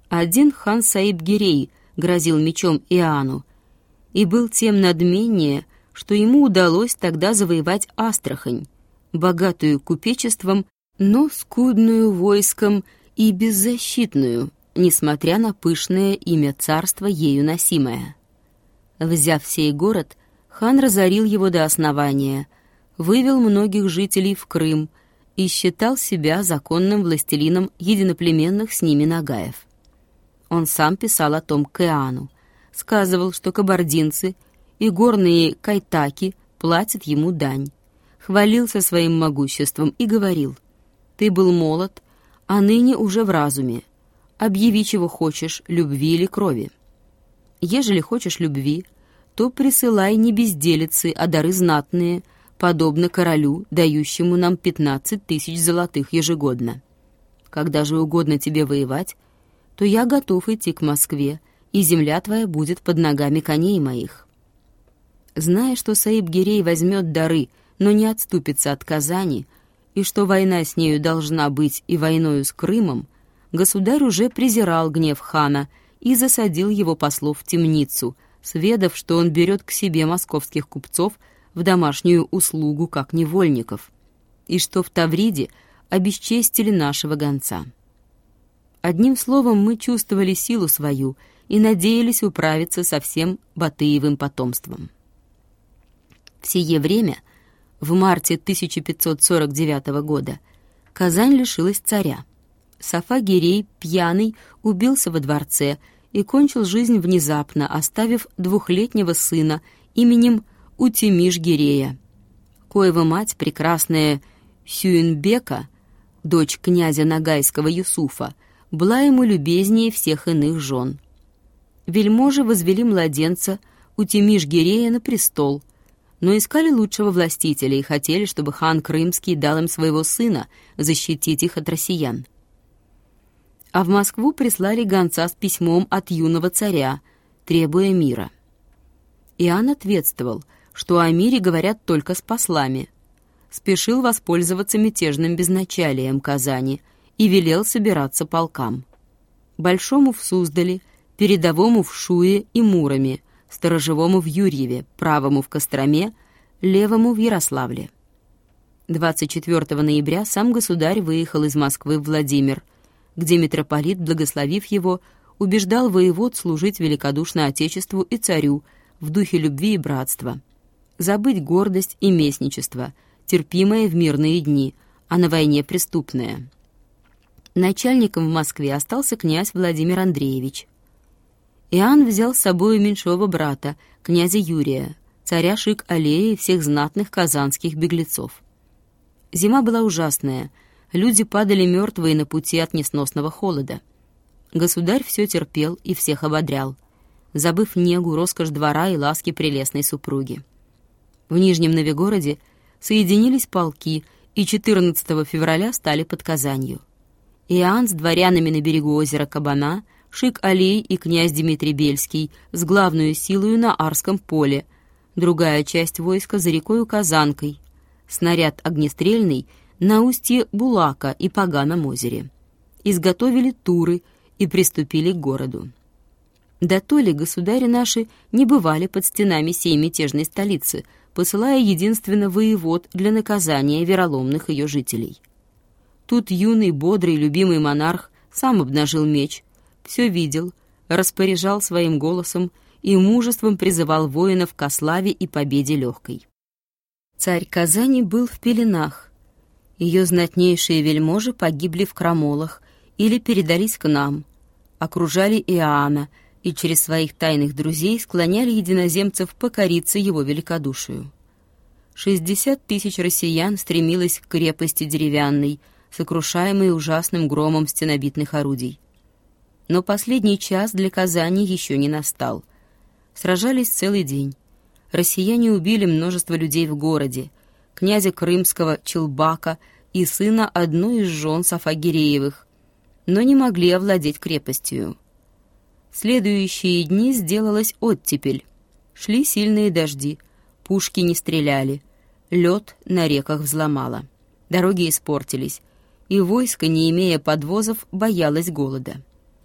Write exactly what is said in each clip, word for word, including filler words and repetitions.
Один хан Саиб-Гирей грозил мечом Иоанну и был тем надменнее, что ему удалось тогда завоевать Астрахань, богатую купечеством, но скудную войском и беззащитную, несмотря на пышное имя царства, ею носимое. Взяв сей город, хан разорил его до основания, вывел многих жителей в Крым и считал себя законным властелином единоплеменных с ними нагаев. Он сам писал о том к Иоанну, сказывал, что кабардинцы и горные кайтаки платят ему дань, хвалился своим могуществом и говорил: «Ты был молод, а ныне уже в разуме. Объяви, чего хочешь, любви или крови. Ежели хочешь любви, то присылай не безделицы, а дары знатные, подобно королю, дающему нам пятнадцать тысяч золотых ежегодно. Когда же угодно тебе воевать, то я готов идти к Москве, и земля твоя будет под ногами коней моих». Зная, что Саиб-Гирей возьмет дары, но не отступится от Казани, и что война с нею должна быть и войною с Крымом, государь уже презирал гнев хана и засадил его послов в темницу, сведав, что он берет к себе московских купцов в домашнюю услугу как невольников, и что в Тавриде обесчестили нашего гонца. Одним словом, мы чувствовали силу свою и надеялись управиться со всем Батыевым потомством. В сие время, в марте тысяча пятьсот сорок девятого года, Казань лишилась царя. Сафа-Гирей, пьяный, убился во дворце и кончил жизнь внезапно, оставив двухлетнего сына именем Утемиш-Гирея, коего мать, прекрасная Сюинбека, дочь князя Ногайского Юсуфа, была ему любезнее всех иных жен. Вельможи возвели младенца Утемиш-Гирея на престол, но искали лучшего властителя и хотели, чтобы хан Крымский дал им своего сына защитить их от россиян. А в Москву прислали гонца с письмом от юного царя, требуя мира. Иоанн ответствовал, что о мире говорят только с послами, спешил воспользоваться мятежным безначалием Казани и велел собираться полкам. Большому в Суздале, передовому в Шуе и Муроме, сторожевому в Юрьеве, правому в Костроме, левому в Ярославле. двадцать четвёртого ноября сам государь выехал из Москвы в Владимир, где митрополит, благословив его, убеждал воевод служить великодушно Отечеству и царю в духе любви и братства, забыть гордость и местничество, терпимое в мирные дни, а на войне преступное. Начальником в Москве остался князь Владимир Андреевич. Иоанн взял с собой меньшого брата, князя Юрия, царя Шик-Алея и всех знатных казанских беглецов. Зима была ужасная, люди падали мертвые на пути от несносного холода. Государь все терпел и всех ободрял, забыв негу, роскошь двора и ласки прелестной супруги. В Нижнем Новгороде соединились полки и четырнадцатого февраля стали под Казанью. Иоанн с дворянами на берегу озера Кабана, Шик-Алей и князь Дмитрий Бельский с главную силою на Арском поле, другая часть войска за рекою Казанкой, снаряд огнестрельный на устье Булака и Поганом озере. Изготовили туры и приступили к городу. Дотоле государи наши не бывали под стенами сей мятежной столицы, посылая единственно воевод для наказания вероломных ее жителей. Тут юный, бодрый, любимый монарх сам обнажил меч, все видел, распоряжал своим голосом и мужеством призывал воинов ко славе и победе легкой. Царь Казани был в пеленах. Ее знатнейшие вельможи погибли в крамолах или передались к нам, окружали Иоанна и через своих тайных друзей склоняли единоземцев покориться его великодушию. Шестьдесят тысяч россиян стремилось к крепости деревянной, сокрушаемой ужасным громом стенобитных орудий. Но последний час для Казани еще не настал. Сражались целый день. Россияне убили множество людей в городе, князя Крымского Челбака и сына одной из жен Сафа-Гиреевых, но не могли овладеть крепостью. В следующие дни сделалась оттепель. Шли сильные дожди, пушки не стреляли, лед на реках взломало, дороги испортились, и войско, не имея подвозов, боялось голода.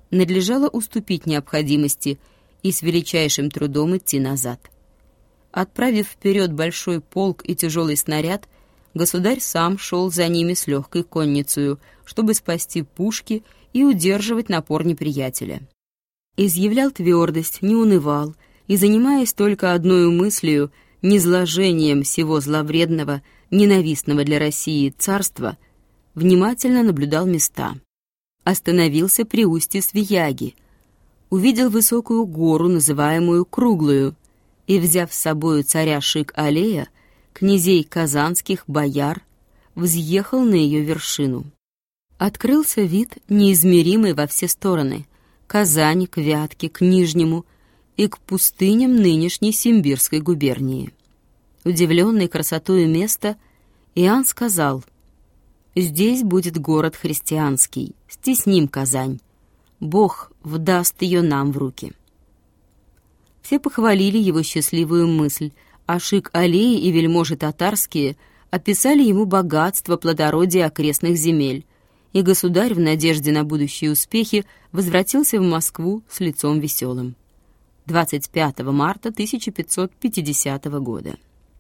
надлежало уступить необходимости и с величайшим трудом идти назад. Отправив вперед большой полк и тяжелый снаряд, государь сам шел за ними с легкой конницею, чтобы спасти пушки и удерживать напор неприятеля. Изъявлял твердость, не унывал, и, занимаясь только одной мыслью, низложением всего зловредного, ненавистного для России царства, внимательно наблюдал места. Остановился при устье Свияги, увидел высокую гору, называемую Круглую, и, взяв с собою царя Шик-Алея, князей казанских, бояр, взъехал на ее вершину. Открылся вид, неизмеримый во все стороны, Казани, к Вятке, к Нижнему и к пустыням нынешней Симбирской губернии. Удивленный красотою места, Иоанн сказал: «Здесь будет город христианский, стесним Казань. Бог вдаст ее нам в руки». Все похвалили его счастливую мысль, а Шик-Алеи и вельможи татарские описали ему богатство, плодородие окрестных земель, и государь в надежде на будущие успехи возвратился в Москву с лицом веселым. двадцать пятого марта тысяча пятьсот пятидесятого года.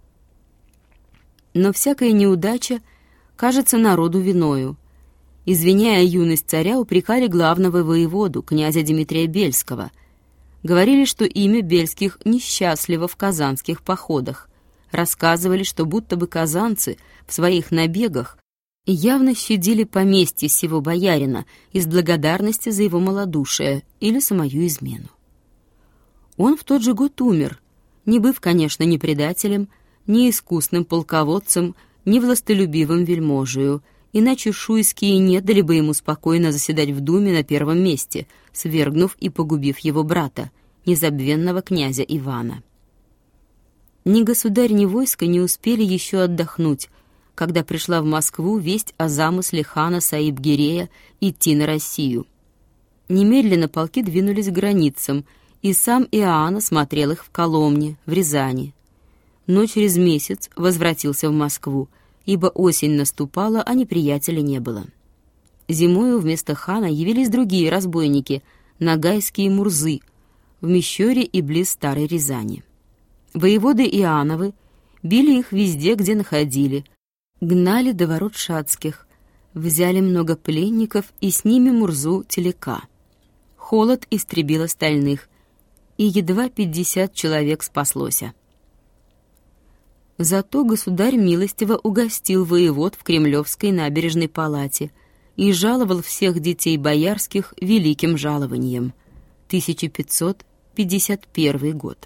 Но всякая неудача кажется народу виною. Извиняя юность царя, упрекали главного воеводу, князя Дмитрия Бельского. Говорили, что имя Бельских несчастливо в казанских походах. Рассказывали, что будто бы казанцы в своих набегах явно щадили поместье сего боярина из благодарности за его малодушие или самую измену. Он в тот же год умер, не быв, конечно, ни предателем, ни искусным полководцем, ни властолюбивым вельможею, иначе шуйские не дали бы ему спокойно заседать в думе на первом месте, свергнув и погубив его брата, незабвенного князя Ивана. Ни государь, ни войско не успели еще отдохнуть, когда пришла в Москву весть о замысле хана Саиб-Гирея идти на Россию. Немедленно полки двинулись к границам, и сам Иоанн смотрел их в Коломне, в Рязани. Но через месяц возвратился в Москву, ибо осень наступала, а неприятеля не было. Зимою вместо хана явились другие разбойники, нагайские мурзы, в Мещере и близ Старой Рязани. Воеводы Иоанновы били их везде, где находили, гнали до ворот шацких, взяли много пленников и с ними Мурзу Телека. Холод истребил остальных, и едва пятьдесят человек спаслося. Зато государь милостиво угостил воевод в Кремлевской набережной палате и жаловал всех детей боярских великим жалованием. тысяча пятьсот пятьдесят первый год.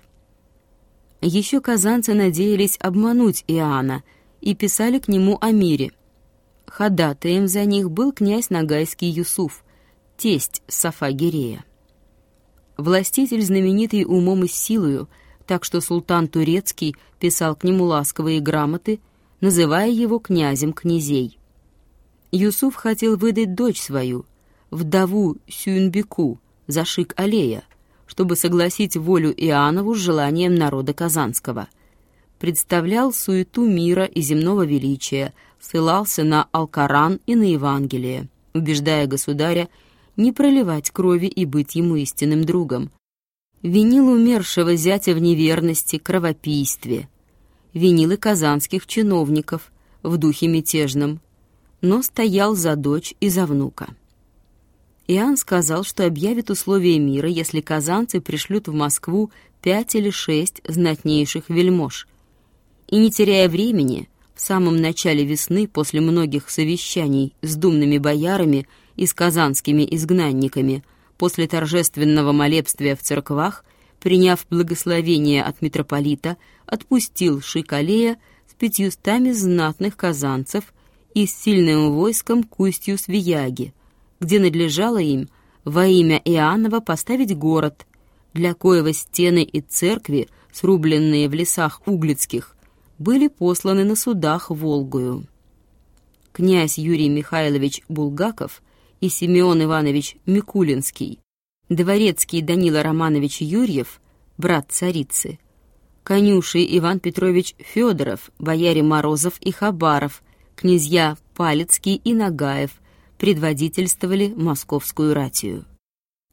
Еще казанцы надеялись обмануть Иоанна и писали к нему о мире. Ходатаем за них был князь Ногайский Юсуф, тесть Сафа-Гирея. Властитель, знаменитый умом и силою, так что султан Турецкий писал к нему ласковые грамоты, называя его князем князей. Юсуф хотел выдать дочь свою, вдову Сюнбеку, за Шик-Алея, чтобы согласить волю Иоаннову с желанием народа казанского. Представлял суету мира и земного величия, ссылался на Алкоран и на Евангелие, убеждая государя не проливать крови и быть ему истинным другом. Винил умершего зятя в неверности, кровопийстве. Винил и казанских чиновников в духе мятежном, но стоял за дочь и за внука. Иоанн сказал, что объявит условия мира, если казанцы пришлют в Москву пять или шесть знатнейших вельмож. И, не теряя времени, в самом начале весны, после многих совещаний с думными боярами и с казанскими изгнанниками, после торжественного молебствия в церквах, приняв благословение от митрополита, отпустил Шик-Алея с пятьюстами знатных казанцев и с сильным войском к устью Свияги, где надлежало им во имя Иоаннова поставить город, для коего стены и церкви, срубленные в лесах Углицких, были посланы на судах Волгою. Князь Юрий Михайлович Булгаков и Симеон Иванович Микулинский, дворецкий Данила Романович Юрьев, брат царицы, конюший Иван Петрович Федоров, бояре Морозов и Хабаров, князья Палецкий и Нагаев предводительствовали московскую ратию.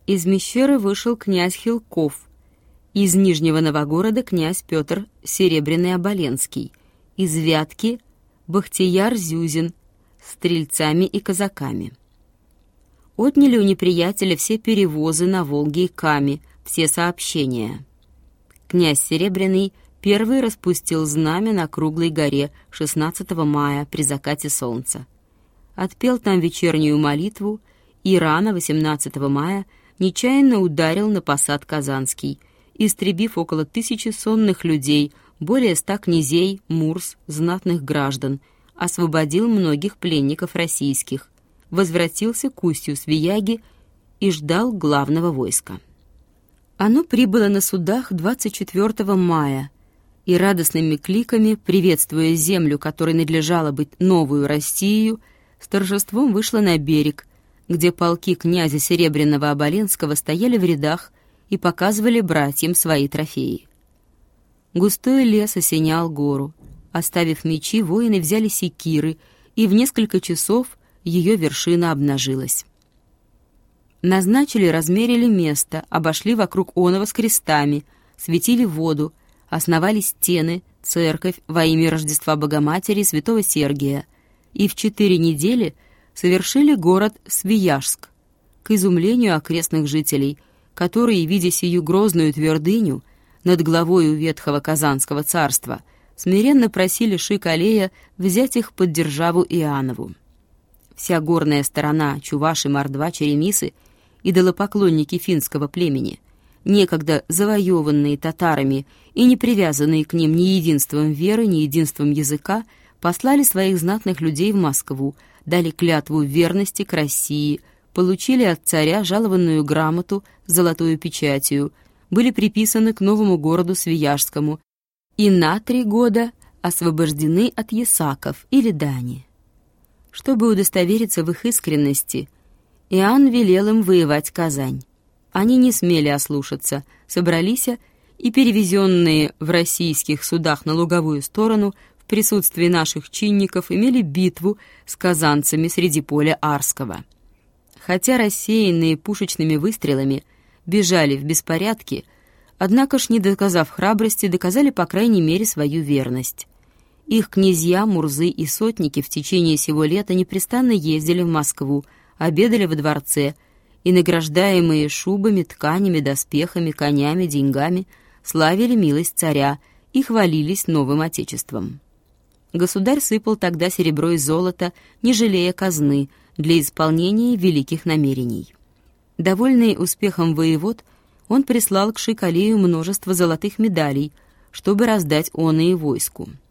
Из Мещеры вышел князь Хилков, из Нижнего Новгорода князь Петр Серебряный-Оболенский, из Вятки Бахтияр Зюзин с стрельцами и казаками. Отняли у неприятеля все перевозы на Волге и Каме, все сообщения. Князь Серебряный первый распустил знамя на Круглой горе шестнадцатого мая при закате солнца. Отпел там вечернюю молитву и рано восемнадцатого мая нечаянно ударил на посад Казанский, истребив около тысячи сонных людей, более ста князей, мурс, знатных граждан, освободил многих пленников российских, возвратился к устью Свияги и ждал главного войска. Оно прибыло на судах двадцать четвёртого мая и радостными кликами, приветствуя землю, которой надлежало быть новую Россию, с торжеством вышло на берег, где полки князя Серебряного Оболенского стояли в рядах и показывали братьям свои трофеи. Густой лес осенял гору. Оставив мечи, воины взяли секиры, и в несколько часов ее вершина обнажилась. Назначили, размерили место, обошли вокруг оного с крестами, светили воду, основали стены, церковь во имя Рождества Богоматери и Святого Сергия, и в четыре недели совершили город Свияжск, к изумлению окрестных жителей, которые, видя сию грозную твердыню над главою ветхого Казанского царства, смиренно просили Шик-Алея взять их под державу Иоаннову. Вся горная сторона, чуваши, мордва, черемисы, идолопоклонники финского племени, некогда завоеванные татарами и не привязанные к ним ни единством веры, ни единством языка, послали своих знатных людей в Москву, дали клятву верности к России, получили от царя жалованную грамоту с золотою печатью, были приписаны к новому городу Свияжскому и на три года освобождены от ясаков или дани. Чтобы удостовериться в их искренности, Иоанн велел им воевать Казань. Они не смели ослушаться, собрались и, перевезенные в российских судах на луговую сторону, в присутствии наших чинников имели битву с казанцами среди поля Арского. Хотя рассеянные пушечными выстрелами бежали в беспорядке, однако ж, не доказав храбрости, доказали по крайней мере свою верность. Их князья, мурзы и сотники в течение сего лета непрестанно ездили в Москву, обедали во дворце, и, награждаемые шубами, тканями, доспехами, конями, деньгами, славили милость царя и хвалились новым отечеством. Государь сыпал тогда серебро и золото, не жалея казны, для исполнения великих намерений. Довольный успехом воевод, он прислал к Шик-Алею множество золотых медалей, чтобы раздать оные войску.